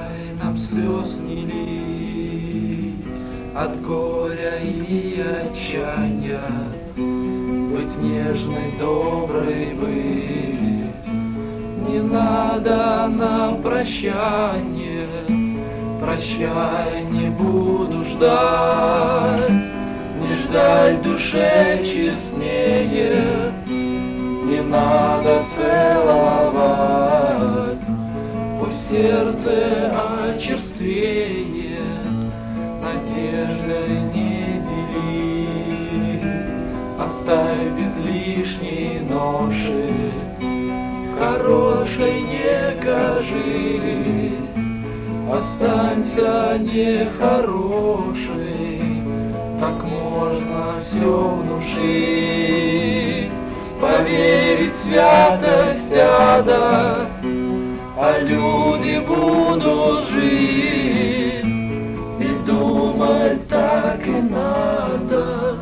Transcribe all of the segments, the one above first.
Дай нам слез не лить от горя и отчаяния, быть нежной, доброй быть. Не надо нам прощания, прощай, не буду ждать, не ждать душе честнее, не надо целовать, пусть сердце очерствее, надеждой не делись, оставь без лишней ноши, хорошей не кажись, останься нехорошей, так можно все внушить, поверить в святость ада, а люди будут жить, и думать так и надо.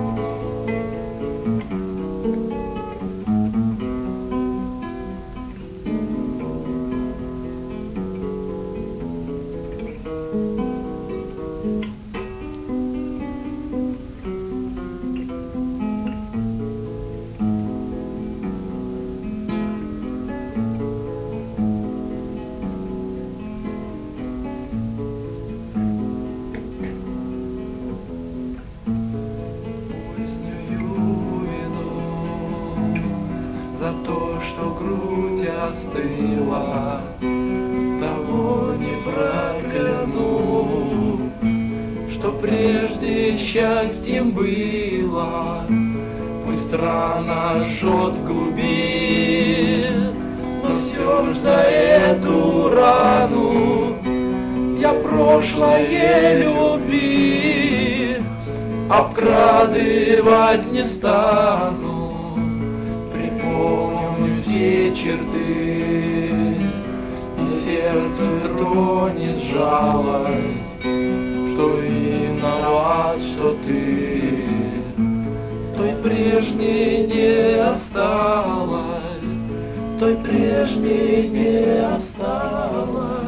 За то, что грудь остыла, того не прокляну, что прежде счастьем было, пусть рана жжет в глуби, но все ж за эту рану я прошлое любви обкрадывать не стану. Помню все черты, и сердце тронет жалость, что виноват, что ты той прежней не осталась, той прежней не осталась.